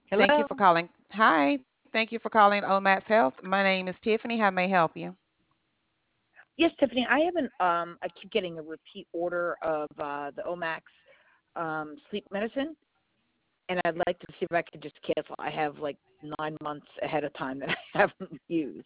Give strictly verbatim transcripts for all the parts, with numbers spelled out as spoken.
Thank you for Hello. calling. Hi. Thank you for calling Omax Health. My name is Tiffany. How may I help you? Yes, Tiffany. I have an um. I keep getting a repeat order of uh, the Omax um, sleep medicine, and I'd like to see if I could just cancel. I have like nine months ahead of time that I haven't used.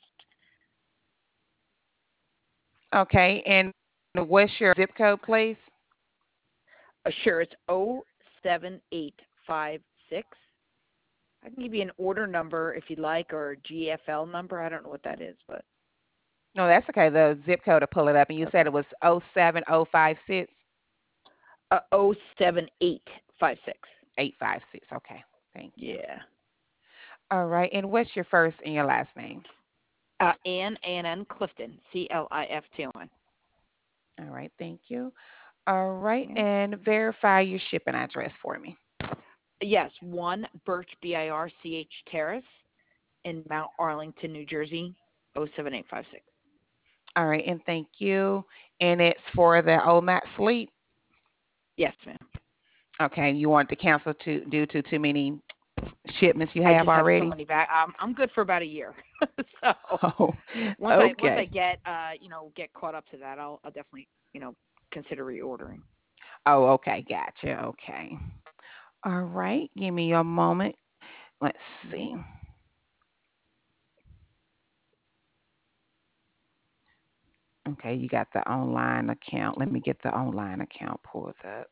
Okay. And what's your zip code, please? Uh, sure, it's O seven eight five six. I can give you an order number if you'd like, or a G F L number. I don't know what that is, but No, that's okay. The zip code to pull it up. And you said okay. it was oh seven oh five six Uh, O seven eight five six. eight five six. Okay. Thank you. Yeah. All right. And what's your first and your last name? Uh, Ann A N N Clifton, C L I F T O N. All right. Thank you. All right. Yeah. And verify your shipping address for me. Yes, one Birch B I R C H Terrace in Mount Arlington, New Jersey, O seven eight five six. All right. And thank you. And it's for the Omax Sleep. Yes, ma'am. Okay. You want to cancel to due to too many shipments you I have just have so already? many back. Um, I'm good for about a year. so Oh, once I once I okay. get uh you know get caught up to that, I'll I'll definitely you know consider reordering. Oh, okay. Gotcha. Okay. All right. Give me a moment. Let's see. Yeah. Okay, you got the online account. Let me get the online account pulled up.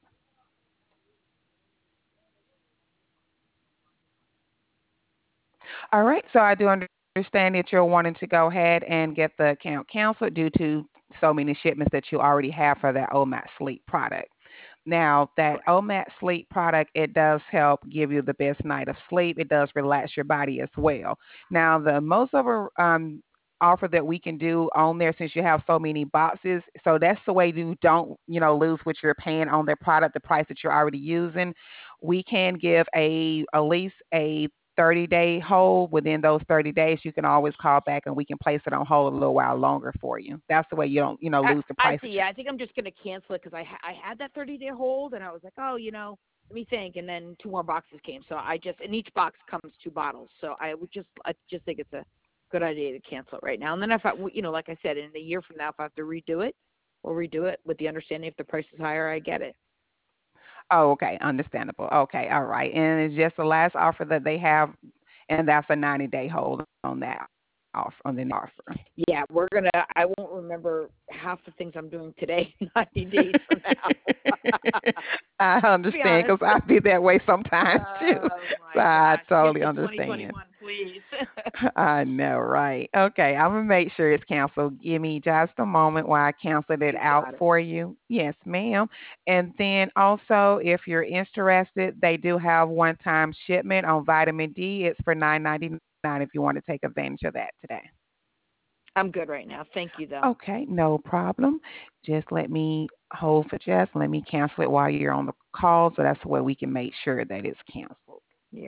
All right. So I do understand that you're wanting to go ahead and get the account canceled due to so many shipments that you already have for that O M A T Sleep product. Now, that Correct. O M A T Sleep product, it does help give you the best night of sleep. It does relax your body as well. Now, the most of a um, offer that we can do on there, since you have so many boxes, so that's the way you don't, you know, lose what you're paying on their product, the price that you're already using. We can give a at least a thirty day hold. Within those thirty days, you can always call back and we can place it on hold a little while longer for you. That's the way you don't, you know, I lose the I price that see. you. Yeah, I think I'm just gonna cancel it because I ha- I had that thirty day hold and I was like, oh, you know, let me think, and then two more boxes came, so I just and each box comes two bottles, so I would just I just think it's a good idea to cancel it right now. And then if I you know like I said, in a year from now, if I have to redo it, we'll redo it with the understanding if the price is higher, I get it. Oh, okay, understandable. Okay, all right. And it's just the last offer that they have, and that's a ninety day hold on that offer on the offer. Yeah, we're gonna. I won't remember half the things I'm doing today ninety days from now. I to be understand honest. because I be that way sometimes too. Oh So my I gosh. totally Cancel understand. twenty twenty-one, please. I know, right? Okay, I'm gonna make sure it's canceled. Give me just a moment while I cancel it You out got it. for you. Yes, ma'am. And then also, if you're interested, they do have one-time shipment on vitamin D. It's for nine ninety nine if you want to take advantage of that today. I'm good right now. Thank you, though. Okay, no problem. Just let me hold for just. Let me cancel it while you're on the call, so that's the way we can make sure that it's canceled. Yeah.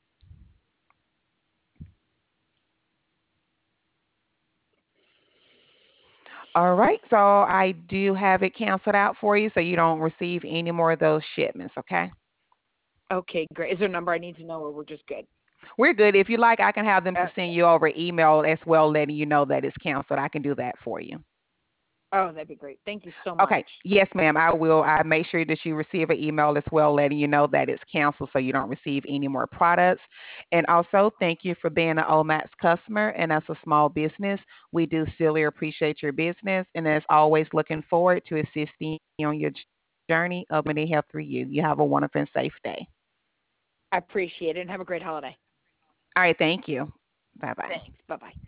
All right, so I do have it canceled out for you, so you don't receive any more of those shipments. Okay, Okay, great. Is there a number I need to know, or we're just good? we're good. If you like, I can have them to Okay. send you over email as well, letting you know that it's canceled. I can do that for you. Oh, that'd be great. Thank you so much. Okay. Yes, ma'am. I will. I make sure that you receive an email as well, letting you know that it's canceled, so you don't receive any more products. And also, thank you for being an Omax customer. And as a small business, we do still appreciate your business, and as always, looking forward to assisting you on your journey of many health through you. You have a wonderful and safe day. I appreciate it, and have a great holiday. All right. Thank you. Bye bye. Thanks. Bye bye.